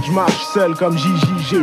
je marche seul comme JJG.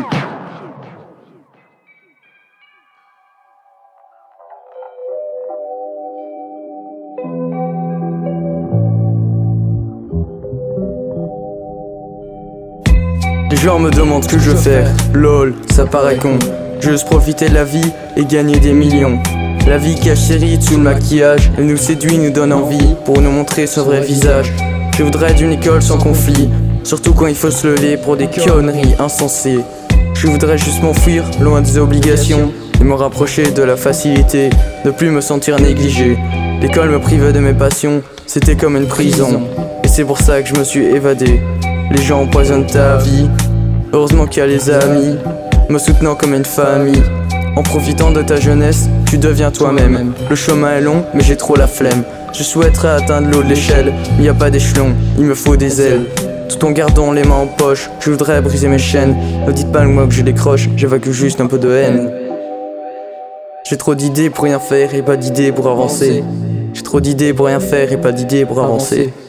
Les gens me demandent ce que je veux faire, lol, ça paraît con. Juste profiter de la vie et gagner des millions. La vie cache ses rides sous le maquillage. Elle nous séduit, nous donne envie pour nous montrer son vrai visage. Je voudrais d'une école sans conflit, surtout quand il faut se lever pour des conneries insensées. Je voudrais juste m'enfuir, loin des obligations, et me rapprocher de la facilité, ne plus me sentir négligé. L'école me privait de mes passions, c'était comme une prison. Et c'est pour ça que je me suis évadé. Les gens empoisonnent ta vie, heureusement qu'il y a les amis, me soutenant comme une famille. En profitant de ta jeunesse, tu deviens toi-même. Le chemin est long, mais j'ai trop la flemme. Je souhaiterais atteindre l'eau de l'échelle, mais y a pas d'échelon, il me faut des ailes. Tout en gardant les mains en poche, je voudrais briser mes chaînes. Ne dites pas le mot que je décroche, j'évacue juste un peu de haine. J'ai trop d'idées pour rien faire et pas d'idées pour avancer. J'ai trop d'idées pour rien faire et pas d'idées pour avancer.